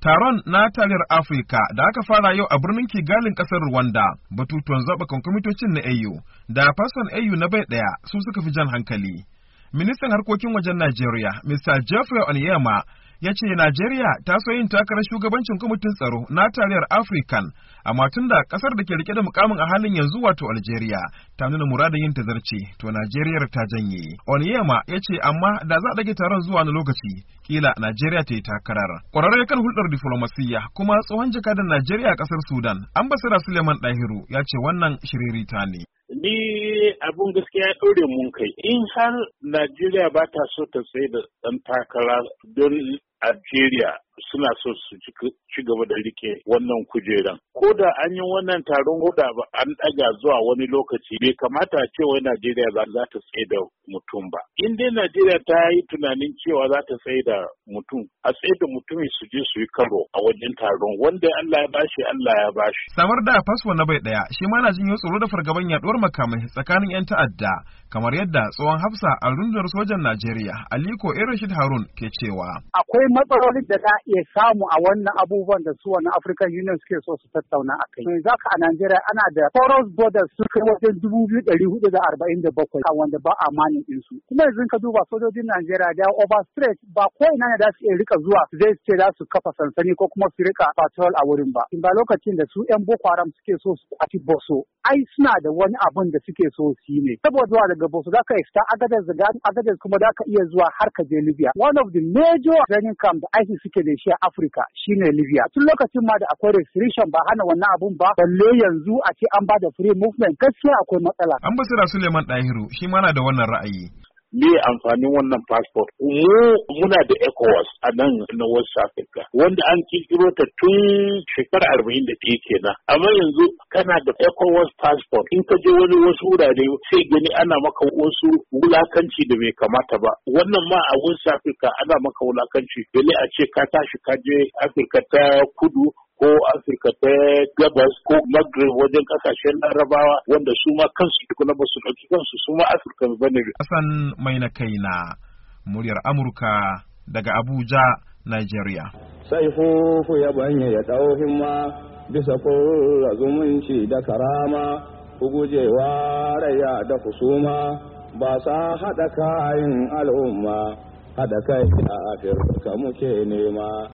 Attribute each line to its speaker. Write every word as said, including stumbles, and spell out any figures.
Speaker 1: Taron na taliyar Afirka da aka fara yau a birnin Kigalin ƙasar Rwanda, batutuwan zaɓukan kwamitocin na A U da fason A U na bai ɗaya su suka fi jan hankali. Ministan harkokin wajen Najeriya, Mister Geoffrey Onyema, ya ce Najeriya ta so yin takarar shugabancin kwamitin tsaro na taliyar African, amma tun da ƙasar da ke rike da mukamin a halin yanzu wato Algeria ta nuna muradin yin tazarce, to Najeriya ta janye. Onyema ya ce amma da za a ɗage taron zuwa wani lokaci, kila Najeriya ta yi takarar. Ƙwararre kan hulɗar diflomasiyya kuma tsohon jakadan Najeriya a ƙasar Sudan, Ambassador Suleiman Dahiru ya ce wannan shiririta ne.
Speaker 2: Ni abun gaskiya ya ɗore mun kai. In har Najeriya ba ta so ta tsaye da ɗan takara don Algeria suna so su ci gaba da rike wannan kujeran. Ko da an yi wannan taron hoda ba an ɗaga zuwa wani lokaci bai kamata a ce wai Najeriya za ta tsaye da mutum ba. In dai Najeriya ta yi tunanin cewa za ta tsaye da mutum, a tsaye da mutumin su je su yi karo a wajen taron wanda Allah ya bashi Allah ya bashi.
Speaker 1: Samar da fasfo na bai ɗaya shi ma na jin tsoro da fargaban yaɗuwar makamai tsakanin 'yan ta'adda kamar yadda tsohon hafsa a rundunar sojan Najeriya Aliko Rashid Harun ke cewa.
Speaker 3: Akwai matsalolin da za a iya samu a wannan abubuwan da su wannan African Union suke so su tattauna a kai. Yanzu haka a Najeriya ana da porous borders su kai wajen dubu biyu ɗari hudu da arba'in da bakwai wanda ba a manin ɗinsu. Kuma yanzu ka duba sojojin Najeriya da overstretch ba ko ina ne za su iya rika zuwa zai ce za su kafa sansani ko kuma su rika patrol a wurin ba. In ba lokacin da su 'yan Boko Haram suke so su kwaci Boso, ai suna da wani abun da suke so su yi ne. Saboda zuwa daga Boso za ka fita Agadez da Agadez kuma za ka iya zuwa har ka je Libya. One of the major training camp da ISIS suke da shi a Afirka shine Libya. Tun lokacin ma da akwai restriction ba hana wannan abun ba, balle yanzu a ce an ba da free movement, gaskiya akwai matsala.
Speaker 1: Ambassador Suleiman Dahiru shi ma na da wannan ra'ayi.
Speaker 2: Me amfanin wannan passport? Mu muna da ECOWAS a nan na West Africa wanda an kirkiro ta tun shekara arba'in da ɗaya kenan. Amma yanzu kana da ECOWAS passport in ka je wani wasu wurare sai gani ana maka wasu wulakanci da bai kamata ba. Wannan ma a West Africa ana maka wulakanci. Dole a ce ka tashi ka je Afirka ta kudu ko Afirka ta gabas ko Maghreb wajen kasashen Larabawa wanda su ma kansu tukuna ba su ɗauki kansu su ma Afirka ba ne.
Speaker 1: Hassan mai na kaina, muryar Amurka daga Abuja, Nigeria.
Speaker 4: Sai fufu ya banye ya ɗau himma bisa kurra zumunci da karama, ku gujewa raya da kusuma ba sa haɗa kayan al'umma, haɗa kai a Afirka muke nema.